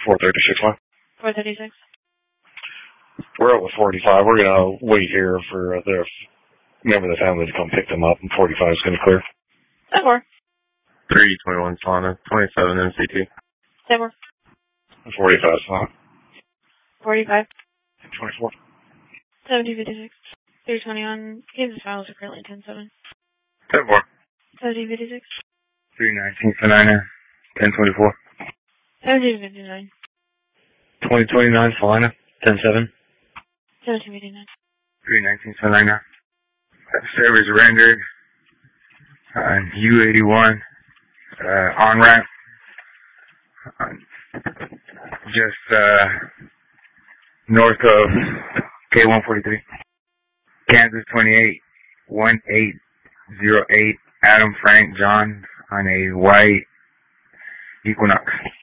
436 line. 436. We're out with 45. We're going to wait here for the member of the family to come pick them up, and 45 is going to clear. 10-4. 321 Solana, 27 MCT. 10-4. 45 Solana. 45. 24. 1756. 320 on Kansas files are currently 10-7. 10-4. 1756. 319 Solana, 1024. 1759. 2029 Solana, 10-7. 1759. 319 Solana. Servers rendered. U81. On ramp. Just north of K143. Kansas 28, 1808, Adam Frank John on a white Equinox.